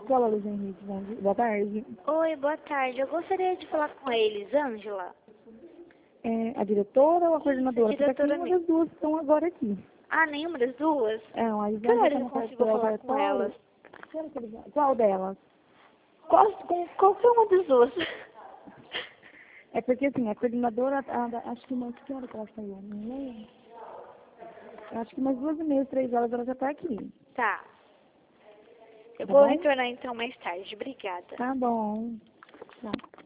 escola, Luiz Henrique. Boa tarde. Oi, boa tarde. Eu gostaria de falar com a Elisângela. É a diretora ou a coordenadora? Isso, a diretora Porque uma das duas estão agora aqui. Ah, nenhuma das duas? A Que Elisângela horas está eu no consigo falar com elas? Qual delas? Qualquer uma das duas. É porque assim, a coordenadora, acho que mais que hora que ela saiu? Não lembro. Acho que umas 2h30, 3 horas ela já está aqui. Tá. Eu Tá vou bom? retornar então mais tarde. Obrigada. Tá bom. Tá.